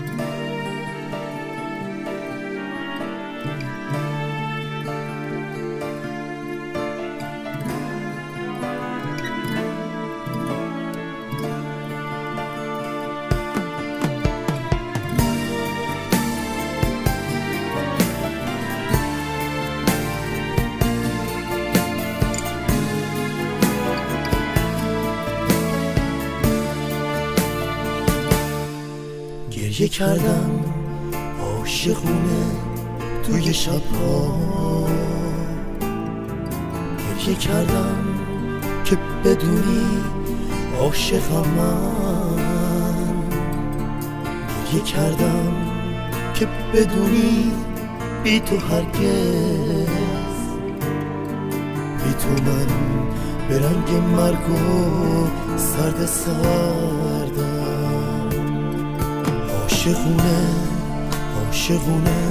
گریه کردم عاشقونه توی شبها، گریه کردم که بدونی عاشقم من، گریه کردم که بدونی بی تو هرگز، بی تو من به رنگ مرگ و سرد سردم. عاشقونه عاشقونه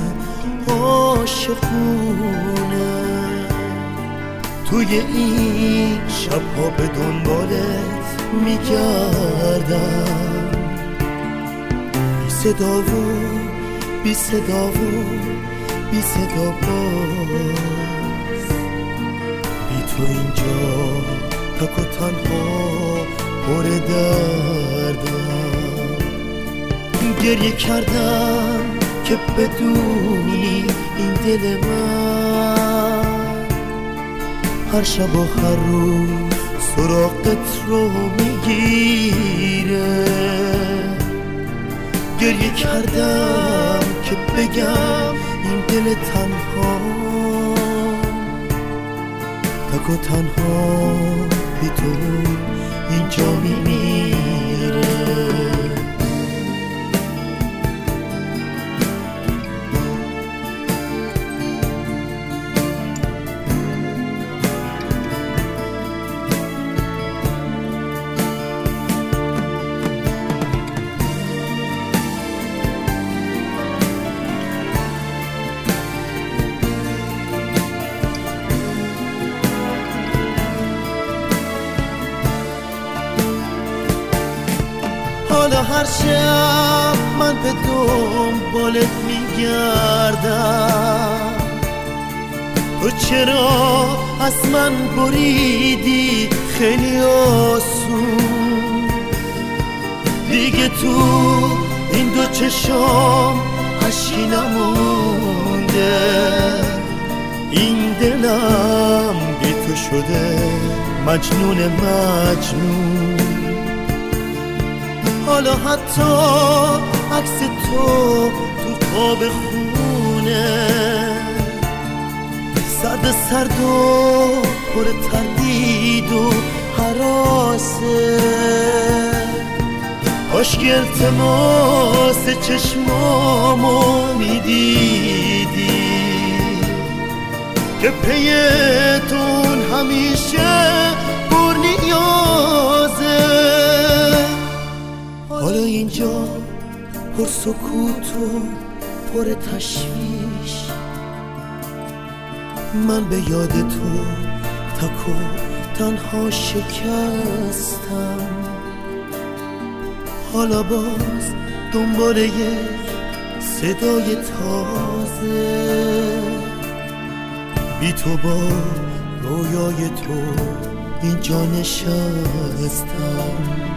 عاشقونه توی این شبها به دنبالت میگردم، بی صدا و بی صدا و بی صدا باز، بی تو اینجا تک و تنها پر دردم. گریه کردم که بدونی این دل من هر شب و هر روز سراغت رو میگیره. گریه کردم که بگم این دل تنها تک و تنها بی تو اینجا میمیره. حالا هر شب من به دنبالت میگردم، تو چرا از من بریدی خیلی آسون؟ دیگه تو این دو چشام اشکی نمونده، این دلم بی تو شده مجنون مجنون. حالا حتی عکس تو خواب خونه سرد سرد و پر تردید و هراسه، کاش که التماس چشمامو میدیدی که پیتون همیشه پر نیازه. حالا اینجا پر سکوت و پر تشویش، من به یاد تو تک و تنها شکستم. حالا باز دنبال یک صدای تازه، بی تو با رویای تو اینجا نشستم.